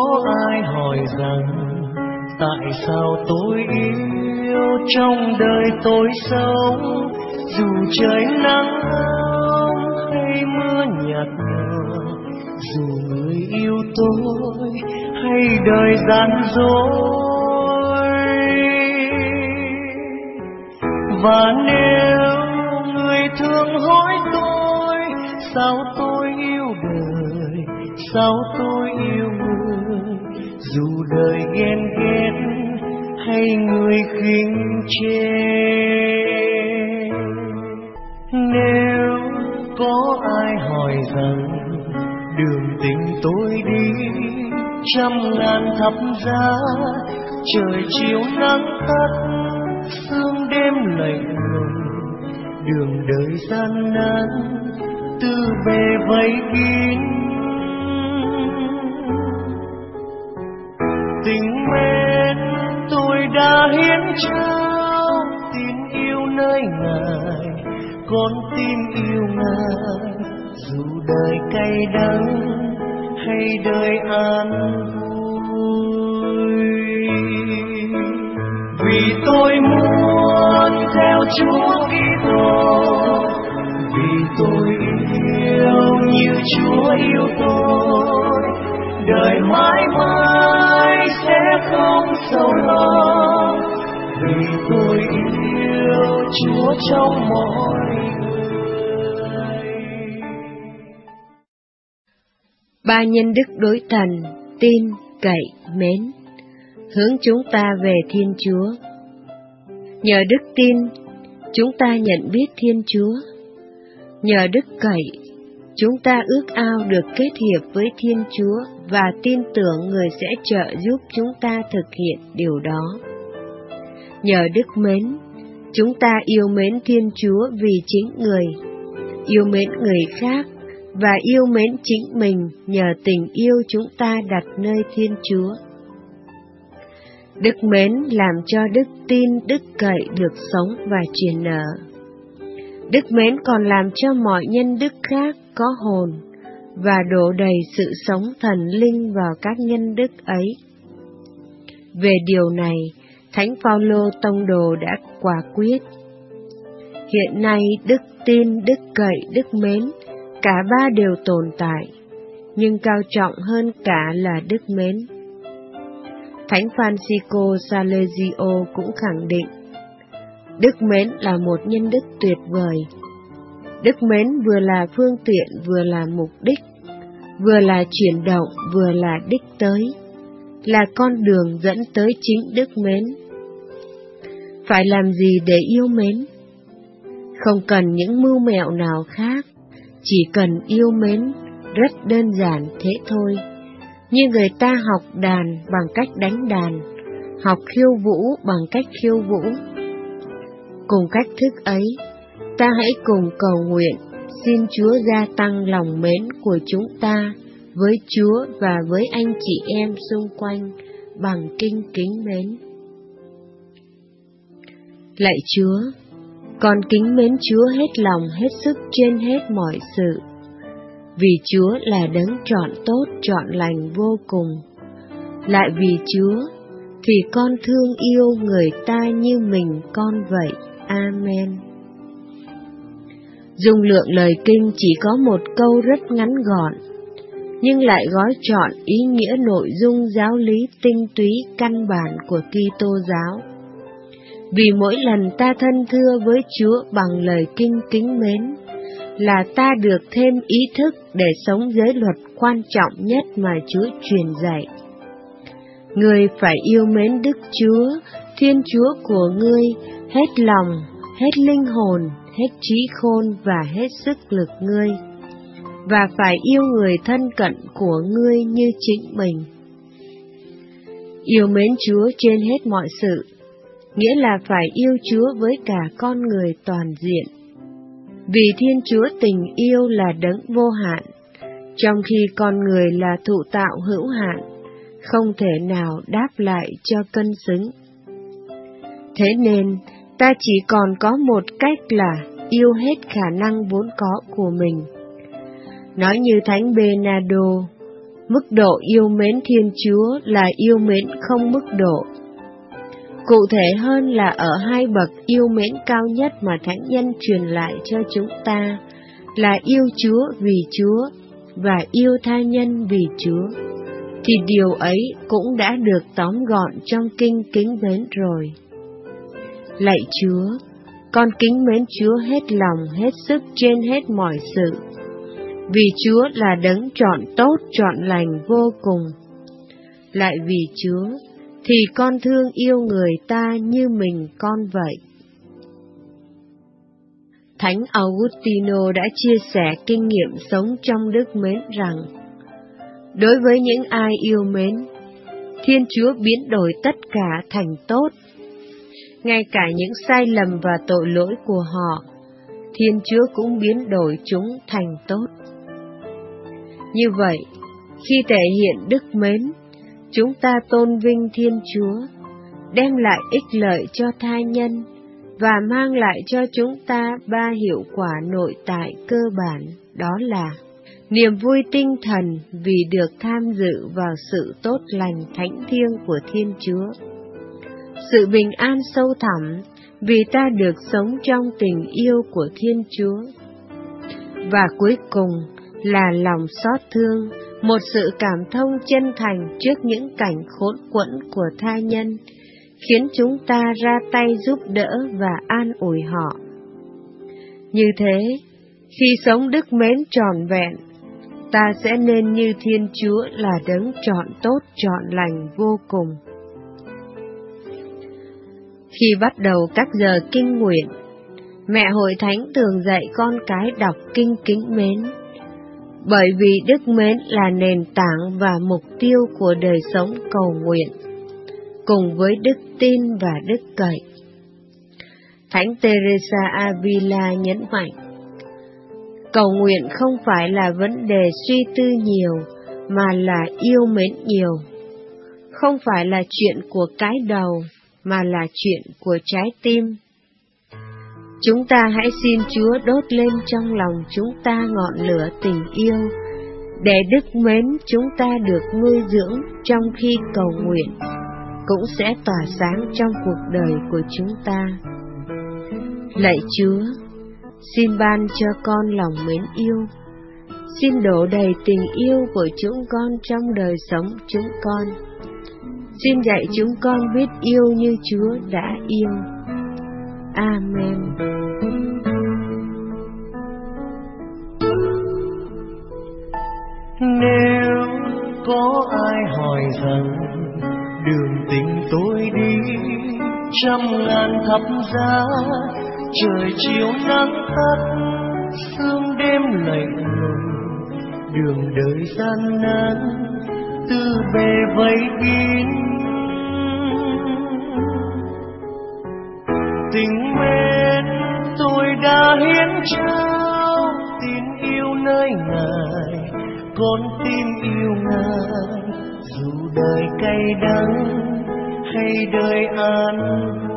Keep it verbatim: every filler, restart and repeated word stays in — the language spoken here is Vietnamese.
ai hỏi rằng tại sao tôi yêu trong đời tôi sống, dù trời nắng ấm hay mưa nhạt nhòa, dù người yêu tôi hay đời gian dối. Và nếu người thương hỏi tôi sao tôi yêu đời, sao tôi yêu người, dù đời ghen ghét hay người khinh chê. Nếu có ai hỏi rằng đường tình tôi đi trăm ngàn thập giá, trời chiều nắng tắt sương đêm lạnh lùng, đường đời gian nan tư bề vây kín. Tình mến tôi đã hiến trao, tin yêu nơi ngài con tim yêu ngài, dù đời cay đắng hay đời an vui. Vì tôi muốn theo Chúa Kitô, vì tôi yêu như Chúa yêu tôi, đời mãi mãi sẽ không sầu lo, vì tôi yêu Chúa trong mọi người. Ba nhân đức đối thần: tin, cậy, mến, hướng chúng ta về Thiên Chúa. Nhờ đức tin, chúng ta nhận biết Thiên Chúa. Nhờ đức cậy, chúng ta ước ao được kết hiệp với Thiên Chúa và tin tưởng Người sẽ trợ giúp chúng ta thực hiện điều đó. Nhờ đức mến, chúng ta yêu mến Thiên Chúa vì chính Người, yêu mến người khác và yêu mến chính mình nhờ tình yêu chúng ta đặt nơi Thiên Chúa. Đức mến làm cho đức tin, đức cậy được sống và truyền nở. Đức mến còn làm cho mọi nhân đức khác có hồn và đổ đầy sự sống thần linh vào các nhân đức ấy. Về điều này, Thánh Phaolô tông đồ đã quả quyết. Hiện nay đức tin, đức cậy, đức mến, cả ba đều tồn tại, nhưng cao trọng hơn cả là đức mến. Thánh Francisco Salesio cũng khẳng định, đức mến là một nhân đức tuyệt vời. Đức mến vừa là phương tiện, vừa là mục đích, vừa là chuyển động, vừa là đích tới, là con đường dẫn tới chính đức mến. Phải làm gì để yêu mến? Không cần những mưu mẹo nào khác, chỉ cần yêu mến, rất đơn giản thế thôi. Như người ta học đàn bằng cách đánh đàn, học khiêu vũ bằng cách khiêu vũ. Cùng cách thức ấy, ta hãy cùng cầu nguyện, xin Chúa gia tăng lòng mến của chúng ta với Chúa và với anh chị em xung quanh bằng kinh kính mến. Lạy Chúa, con kính mến Chúa hết lòng hết sức trên hết mọi sự, vì Chúa là đấng trọn tốt trọn lành vô cùng. Lại vì Chúa, thì con thương yêu người ta như mình con vậy. Amen. Dung lượng lời kinh chỉ có một câu rất ngắn gọn, nhưng lại gói trọn ý nghĩa nội dung giáo lý tinh túy căn bản của Kitô giáo. Vì mỗi lần ta thân thưa với Chúa bằng lời kinh kính mến, là ta được thêm ý thức để sống giới luật quan trọng nhất mà Chúa truyền dạy. Ngươi phải yêu mến Đức Chúa, Thiên Chúa của ngươi, hết lòng, hết linh hồn, hết trí khôn và hết sức lực ngươi, và phải yêu người thân cận của ngươi như chính mình. Yêu mến Chúa trên hết mọi sự, nghĩa là phải yêu Chúa với cả con người toàn diện. Vì Thiên Chúa tình yêu là đấng vô hạn, trong khi con người là thụ tạo hữu hạn, không thể nào đáp lại cho cân xứng. Thế nên, ta chỉ còn có một cách là yêu hết khả năng vốn có của mình. Nói như Thánh Bernardo, Mức độ yêu mến Thiên Chúa là yêu mến không mức độ. Cụ thể hơn là ở hai bậc yêu mến cao nhất mà Thánh Nhân truyền lại cho chúng ta là yêu Chúa vì Chúa và yêu tha nhân vì Chúa, thì điều ấy cũng đã được tóm gọn trong kinh kính mến rồi. Lạy Chúa, con kính mến Chúa hết lòng, hết sức trên hết mọi sự, vì Chúa là đấng chọn tốt, chọn lành vô cùng. Lại vì Chúa, thì con thương yêu người ta như mình con vậy. Thánh Augustino đã chia sẻ kinh nghiệm sống trong đức mến rằng, đối với những ai yêu mến, Thiên Chúa biến đổi tất cả thành tốt. Ngay cả những sai lầm và tội lỗi của họ, Thiên Chúa cũng biến đổi chúng thành tốt. Như vậy, khi thể hiện đức mến, chúng ta tôn vinh Thiên Chúa, đem lại ích lợi cho tha nhân, và mang lại cho chúng ta ba hiệu quả nội tại cơ bản, đó là niềm vui tinh thần vì được tham dự vào sự tốt lành thánh thiêng của Thiên Chúa, sự bình an sâu thẳm vì ta được sống trong tình yêu của Thiên Chúa, và cuối cùng là lòng xót thương, một sự cảm thông chân thành trước những cảnh khốn quẫn của tha nhân, khiến chúng ta ra tay giúp đỡ và an ủi họ. Như thế, khi sống đức mến tròn vẹn, ta sẽ nên như Thiên Chúa là đấng chọn tốt, chọn lành vô cùng. Khi bắt đầu các giờ kinh nguyện, mẹ Hội Thánh thường dạy con cái đọc kinh kính mến, bởi vì đức mến là nền tảng và mục tiêu của đời sống cầu nguyện, cùng với đức tin và đức cậy. Thánh Teresa Avila nhấn mạnh, cầu nguyện không phải là vấn đề suy tư nhiều, mà là yêu mến nhiều. Không phải là chuyện của cái đầu, mà là chuyện của trái tim. Chúng ta hãy xin Chúa đốt lên trong lòng chúng ta ngọn lửa tình yêu, để đức mến chúng ta được nuôi dưỡng trong khi cầu nguyện, cũng sẽ tỏa sáng trong cuộc đời của chúng ta. Lạy Chúa, xin ban cho con lòng mến yêu, xin đổ đầy tình yêu của chúng con trong đời sống chúng con. Xin dạy chúng con biết yêu như Chúa đã yêu. Amen. Nếu có ai hỏi rằng đường tình tôi đi trăm ngàn thập giá, trời chiều nắng tắt, sương đêm lạnh lùng, đường đời gian nan từ bề vây kín. Tình mến tôi đã hiến trao, tin yêu nơi Ngài, con tim yêu Ngài, dù đời cay đắng hay đời an